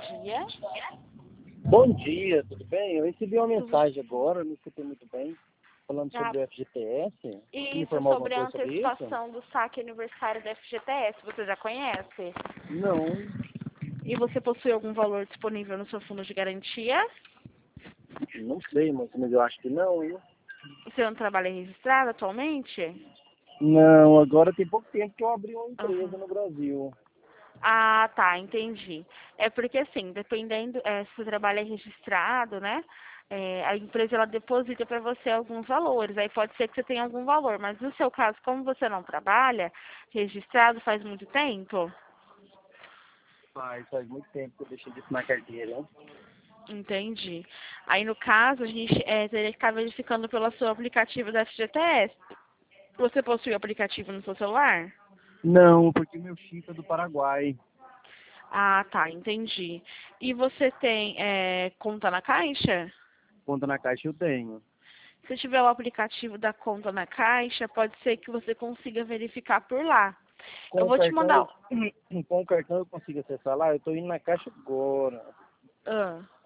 dia. Bom dia, tudo bem? Eu recebi uma Tudo. mensagem agora, não escutei muito bem, falando Ah, sobre o FGTS. Você me isso informou alguma sobre a coisa sobre isso? antecipação do saque aniversário da FGTS, você já conhece? Não, E você possui algum valor disponível no seu fundo de garantia? não sei, mas eu acho que não, hein? Você não trabalha registrado atualmente? Não, agora tem pouco tempo que eu abri uma Aham. empresa no Brasil. Ah, tá, entendi. É porque assim, dependendo, se você trabalha registrado, né? A empresa ela deposita para você alguns valores. Aí pode ser que você tenha algum valor, mas no seu caso, como você não trabalha registrado faz muito tempo, Faz muito tempo que eu deixei disso na carteira. entendi. Aí no caso, a gente teria que estar verificando pelo seu aplicativo da FGTS. Você possui o aplicativo no seu celular? Não, porque meu chip é do Paraguai. Ah, tá, entendi. E você tem conta na Caixa? Conta na Caixa eu tenho. Se tiver o aplicativo da conta na Caixa, pode ser que você consiga verificar por lá. Eu Com o vou te cartão mandar. eu, com o cartão eu consigo acessar lá, eu tô indo na Caixa agora. Ah.